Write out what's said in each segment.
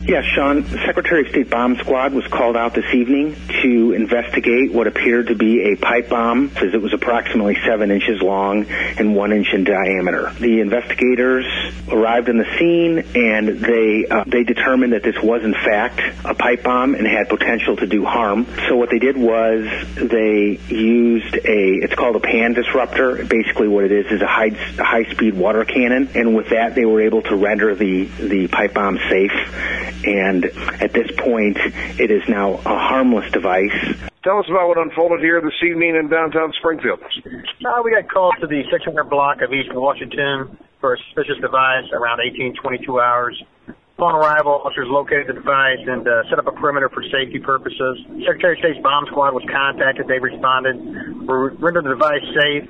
Yes, Sean, the Secretary of State Bomb Squad was called out this evening to investigate what appeared to be a pipe bomb, as it was approximately 7 inches long and 1 inch in diameter. The investigators arrived on the scene, and they determined that this was in fact a pipe bomb and had potential to do harm. So what they did was they used it's called a pan disruptor. Basically what it is a high-speed water cannon, and with that they were able to render the pipe bomb safe. And at this point, it is now a harmless device. Tell us about what unfolded here this evening in downtown Springfield. We got called to the 600 block of East Washington for a suspicious device around 1822 hours. Upon arrival, officers located the device and set up a perimeter for safety purposes. Secretary of State's bomb squad was contacted. They responded. We rendered the device safe.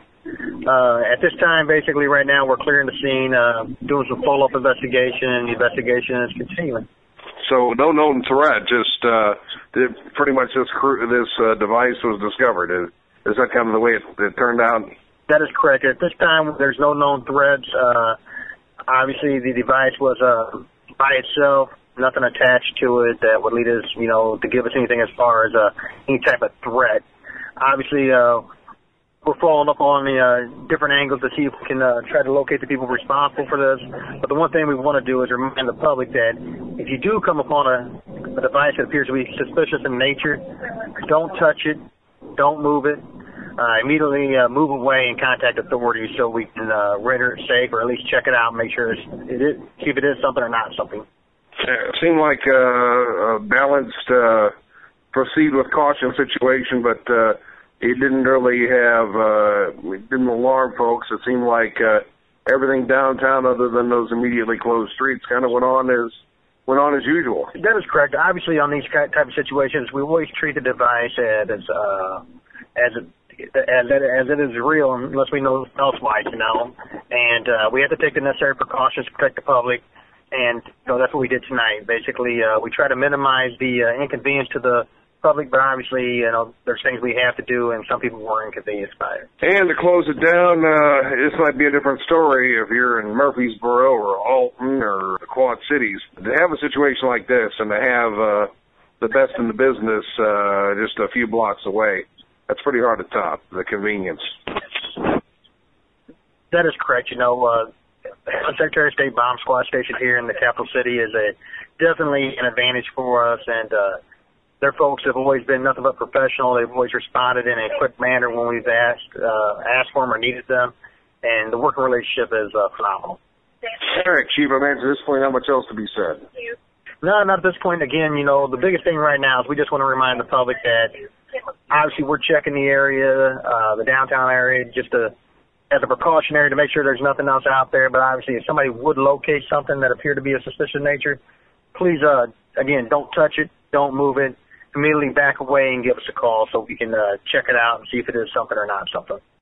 At this time, basically right now, we're clearing the scene, doing some follow-up investigation, and the investigation is continuing. So no known threat, just pretty much this device was discovered. Is that kind of the way it turned out? That is correct. At this time, there's no known threats. Obviously, the device was by itself, nothing attached to it that would lead us, to give us anything as far as any type of threat. Obviously, we're following up on the different angles to see if we can try to locate the people responsible for this. But the one thing we want to do is remind the public that if you do come upon a device that appears to be suspicious in nature, don't touch it, don't move it. Immediately move away and contact authorities so we can render it safe, or at least check it out and make sure see if it is something or not something. It seemed like a balanced proceed with caution situation, but it didn't really it didn't alarm folks. It seemed like everything downtown, other than those immediately closed streets, kind of went on as usual. That is correct. Obviously, on these type of situations, we always treat the device as it is real, unless we know elsewise, And we have to take the necessary precautions to protect the public, and that's what we did tonight. Basically, we try to minimize the inconvenience to the public, but obviously, there's things we have to do, and some people were inconvenienced by it. And to close it down, this might be a different story if you're in Murfreesboro or Alton or the Quad Cities. To have a situation like this and to have the best in the business just a few blocks away, that's pretty hard to top, the convenience. That is correct. The Secretary of State Bomb Squad station here in the capital city is definitely an advantage for us, and their folks have always been nothing but professional. They've always responded in a quick manner when we've asked for them or needed them, and the working relationship is phenomenal. All right, Chief, I'm at this point, not much else to be said. No, not at this point. Again, the biggest thing right now is we just want to remind the public that obviously we're checking the area, the downtown area, just as a precautionary to make sure there's nothing else out there. But obviously if somebody would locate something that appeared to be of suspicious nature, please, again, don't touch it, don't move it. Immediately back away and give us a call so we can check it out and see if it is something or not something.